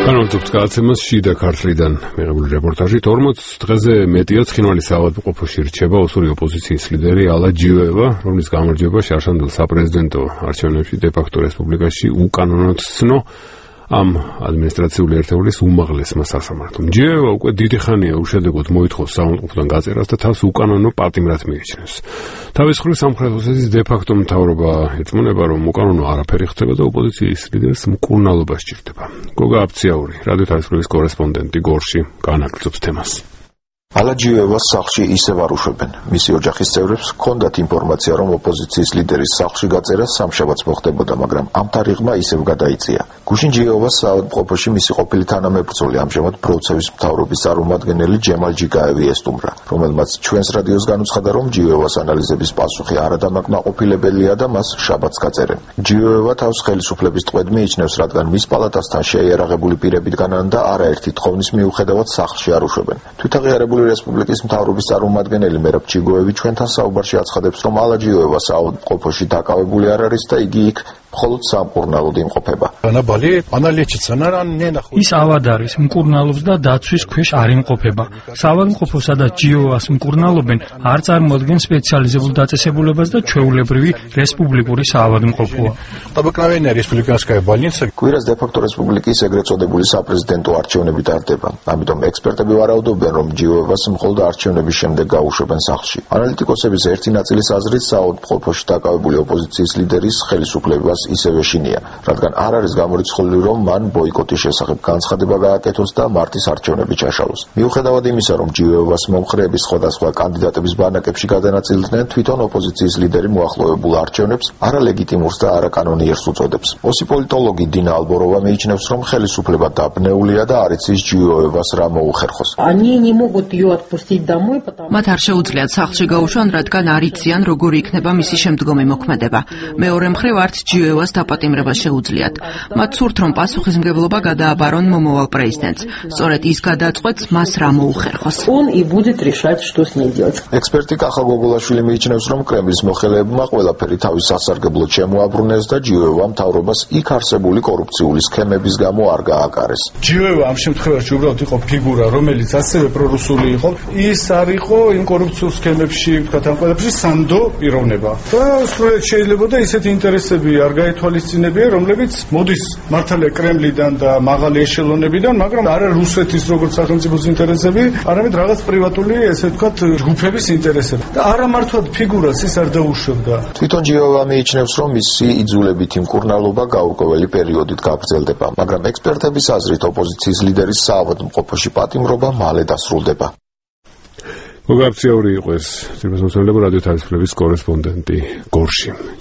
განვაგრძობთ გადაცემას შიდა ქართლიდან მიღებული რეპორტაჟით. 40 დღეზე მეტია ცხინვალის საავადმყოფოში რჩება ოსური ოპოზიციის ლიდერი ალა ჯიოევა, რომლის გამარჯვება შარშანდელ საპრეზიდენტო არჩევნებში დე-ფაქტო რესპუბლიკაში უკანონოდ ცნო ამ ადმინისტრაციული ერთეულის უმაღლესმა სასამართლომ. ჯიოევა უკვე დიდი ხანია უშედეგოდ მოითხოვს საავადმყოფოდან გაწერას და თავს უკანონო პატიმრად მიიჩნევს. თავის მხრივ სამხრეთ ოსეთის დე-ფაქტო მთავრობა ეწმუნება, რომ უკანონო არაფერი ხდება და ოპოზიციის ლიდერს მკურნალობა სჭირდება. გოგა აფციაური, რადიო თარისმის კორესპონდენტი გორში განაგრძობს თემას. ალა ჯიოევას სახლში ისევ არ უშვებენ. მისი ოჯახის წევრებს ჰქონდათ ინფორმაცია, რომ ოპოზიციის ლიდერის სახლში გაწერა სამშაბათს მოხდებოდა, მაგრამ ამ თარიღმა ისევ გადაიწია. გუშინ ჯიოევას საავადმყოფოში მისი ყოფილი თანამებრძოლი, ამჟამად ბროცევის მთავრობის წარმომადგენელი ჯემალ ჯიგაევი ესტუმრა, რომელმაც ჩვენს რადიოს განუცხადა, რომ ჯიოევას ანალიზების პასუხი არადამაკმაყოფილებელია და მას შაბათს გაწერენ. ჯიოევა თავს ხელისუფლების ტყვედ მიიჩნევს, რადგან მის პალატასთან შეიარაღებული პირები დგანან და არაერთი თხოვნის მიუხედავად სახლში არ უშვებენ. თვითაღიარებული რესპუბლიკის მთავრობის წარმომადგენელი მერაბ ჩიგოევი ჩვენთან საუბარში აცხადებს, რომ ალა ჯიოევა საავადმყოფოში დაკავებული არ არის და იგი იქ მხოლოდ სამკურნალოდ იმყოფება. ის ავად არის, მკურნალობს და დაცვის ქვეშ არ იმყოფება. საავადმყოფო, სადაც ჯიოევას მკურნალობენ, არ წარმოადგენს სპეციალიზებულ დაწესებულებას და ჩვეულებრივი რესპუბლიკური საავადმყოფოა. კვირას დე-ფაქტო რესპუბლიკის ეგრეთ წოდებული საპრეზიდენტო არჩევნები ტარდება. ამიტომ ექსპერტები ვარაუდობენ, რომ ჯიოევას მხოლოდ არჩევნების შემდეგ გაუშვებენ სახლში. ანალიტიკოსების ერთი ნაწილის აზრით, საავადმყოფოში დაკავებული ოპოზიციის ლიდერის ხელისუფლებას ისევ ეშინია, რადგან არ არის გამორიცხული, რომ მან ბოიკოტის შესახებ განცხადება გააკეთოს და მარტის არჩევნები ჩაშალოს. მიუხედავად იმისა, რომ ჯიოევას მომხრეების სხვადასხვა კანდიდატების ბანაკებში გადანაწილდნენ, თვითონ ოპოზიციის ლიდერი მოახლოებულ არჩევნებს არალეგიტიმურს და არაკანონიერს უწოდებს. ოსი პოლიტოლოგი დინა ალბოროვა მიიჩნევს, რომ ხელისუფლება დაბნეულია და არ იცის ჯიოევას რა მოუხერხოს. მათ არ შეუძლიათ სახლში გაუშვან, რადგან არ იციან, როგორი იქნება მისი შემდგომი მოქმედება. მეორე მხრივ არც ჯიოევას დაპატიმრება შეუძლიათ. მათ სურთ, რომ პასუხისმგებლობა გადააბარონ მომავალ პრეზიდენტს. სწორედ ის გადაწყვეტს, მას რა მოუხერხოს. ექსპერტი კახა გოგოლაშვილი მიიჩნევს, რომ კრემლის მოხელეებმა ყველაფერი თავის სასარგებლოდ შემოაბრუნეს და ჯიოევა მთავრობას იქ არსებული კორუფციული სქემების გამო არ გააკარეს. ჯიოევა ამ შემთხვევაში უბრალოდ იყო ფიგურა, რომელიც ასევე პრორუსული იყო. ის არ იყო იმ კორუფციულ სქემებში, ვთქვათ, ამ ყველაფერში სანდო პიროვნება. და სრულიად შეიძლება და ისეთი ინტერესები არ გაეთვალისწინებია, რომლებიც მოდის მართალია კრემლიდან და მაღალი ეშელონებიდან, მაგრამ არა რუსეთის როგორც სახელმწიფოს ინტერესები, არამედ რაღაც პრივატული, ესე ვთქვათ, ჯგუფების ინტერესები. და არა მართლად ფიგურას ის არ დაუშვებდა. თვითონ ჯიოევა მიიჩნევს, რომ მისი იძულებითი მკურნალობა გაურკვეველი პერიოდით გაგრძელდება, მაგრამ ექსპერტების აზრით ოპოზიციის ლიდერის საავადმყოფოში პატიმრობა მალე დასრულდება. გოგა აფციაური იყო ეს რადიო თარისმის კორესპონდენტი გორში.